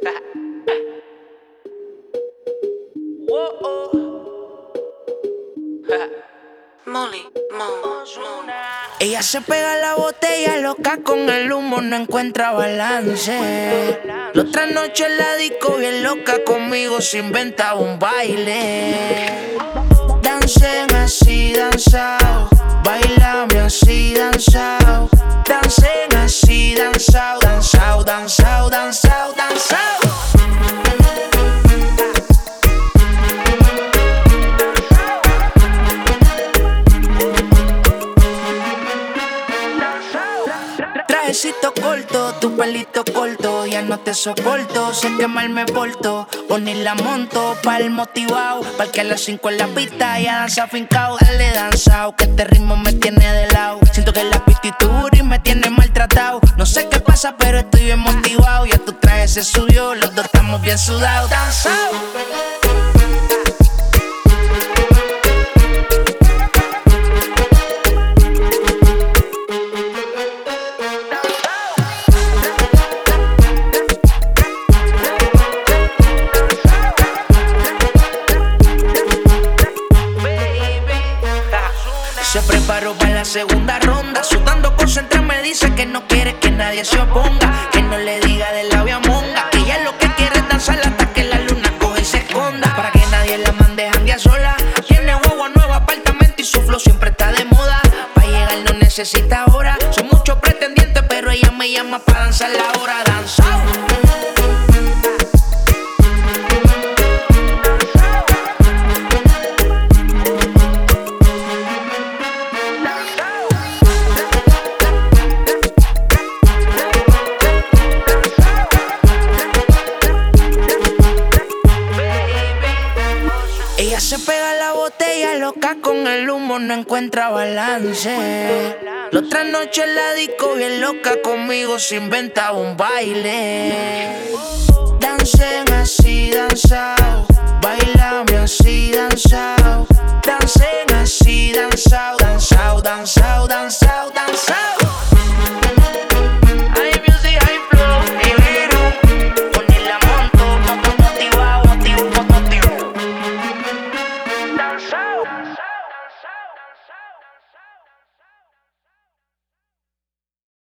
Molly, Ella se pega a la botella loca con el humo, no encuentra balance. La otra noche en la disco bien loca conmigo se inventa un baile. Dancen así, danzao, bailame así, danzao. Dancen así, danzao, danzao, danzao, danzao, danzao. Trajecito corto, tu pelito corto, ya no te soporto, sé que mal me porto. Poner la monto pa'l motivado, pa'l que a las 5 en la pista ya danza fincao. Dale danzao, que este ritmo me tiene de lado. Siento que la pititura y me tiene maltratado. No sé qué pasa, pero estoy bien motivado. Ya tu traje se subió, los dos estamos bien sudados. Danzao. Se preparó para la segunda ronda, sudando concentrada me dice que no quiere que nadie se oponga, que no le diga de labio a monga, que ella lo que quiere es danzar hasta que la luna coge y se esconda, para que nadie la mande janguear sola. Tiene guagua nueva, apartamento y su flow siempre está de moda. Pa' llegar no necesita hora, son muchos pretendientes pero ella me llama para danzar la hora. Danzao. Ella se pega a la botella loca con el humo, no encuentra balance. La otra noche en la disco bien loca conmigo se inventa un baile. Dancen así, danzao, bailame así, danzao.